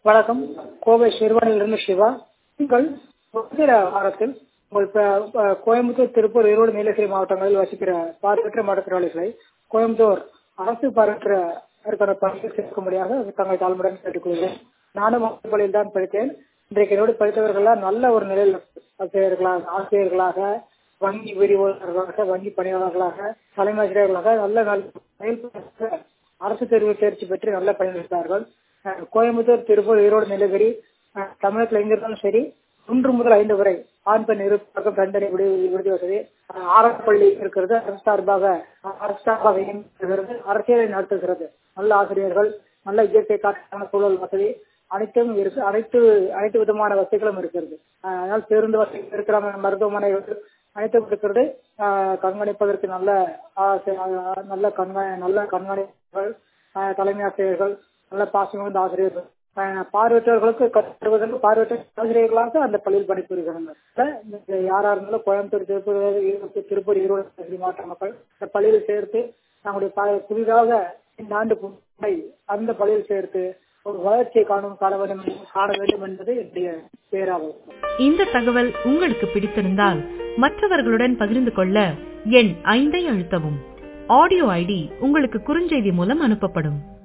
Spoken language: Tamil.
வணக்கம். கோவை ஷெர்வானிலிருந்து சிவா. நீங்கள் வருகிற வாரத்தில் உங்கள் கோயம்புத்தூர், திருப்பூர், ஈரோடு, நீலகிரி மாவட்டங்களில் வசிக்கிற பார்வையற்ற மாற்றுத்திறனாளிகளை கோயம்புத்தூர் அரசு பார்வையற்ற பணியில் சேர்க்கும்படியாக தங்கள் தாழ்மையுடன் கேட்டுக்கொள்கிறேன். நானும் பள்ளியில் தான் படித்தேன். இன்றைக்கு என்னோடு படித்தவர்கள்லாம் நல்ல ஒரு நிலையில் ஆசிரியர்களாக, வங்கி விரிவாளர்களாக, வங்கி பணியாளர்களாக, தலைமை ஆசிரியர்களாக நல்ல அரசு தேர்வு தேர்ச்சி பெற்று நல்ல பணியாளர்கள். கோயம்புத்தூர், திருப்பூர், ஈரோடு, நீலகிரி தமிழகத்தில் எங்கிருந்தாலும் சரி 1 முதல் 5 வரை ஆண் பெண் இருப்பார்கள். தண்டனை விடுதி வசதி, ஆரம்ப பள்ளி இருக்கிறது. அரசு சார்பாக அரசியலை நடத்துகிறது. நல்ல ஆசிரியர்கள், நல்ல இயற்கை காற்றான சூழல் வசதி அனைத்தும் இருக்கு. அனைத்து விதமான வசதிகளும் இருக்கிறது. அதனால் பேருந்து வசதி இருக்கிற மருத்துவமனைகள் அனைத்தும் இருக்கிறது. கண்காணிப்பதற்கு நல்ல கண்காணிப்புகள், தலைமை ஆசிரியர்கள், நல்ல பாசமிகுந்த ஆசிரியர்கள், பார்வையற்றவர்களுக்கு கற்றுவதற்கு பார்வையற்ற ஆசிரியர்களாக அந்த பள்ளியில் பணிபுரிகிறாங்க. யாரா இருந்தாலும் கோயம்புத்தூர், திருப்பூர், ஈரோடு மாவட்ட மக்கள் இந்த பள்ளியில் சேர்த்து தங்களுடைய புதிதாக இந்த ஆண்டு அந்த பள்ளியில் சேர்த்து ஒரு வளர்ச்சியை காண வேண்டும் என்பது என்னுடைய பேராகும். இந்த தகவல் உங்களுக்கு பிடித்திருந்தால் மற்றவர்களுடன் பகிர்ந்து கொள்ள எண் 5 அழுத்தவும். ஆடியோ ஐடி உங்களுக்கு குறுஞ்செய்தி மூலம் அனுப்பப்படும்.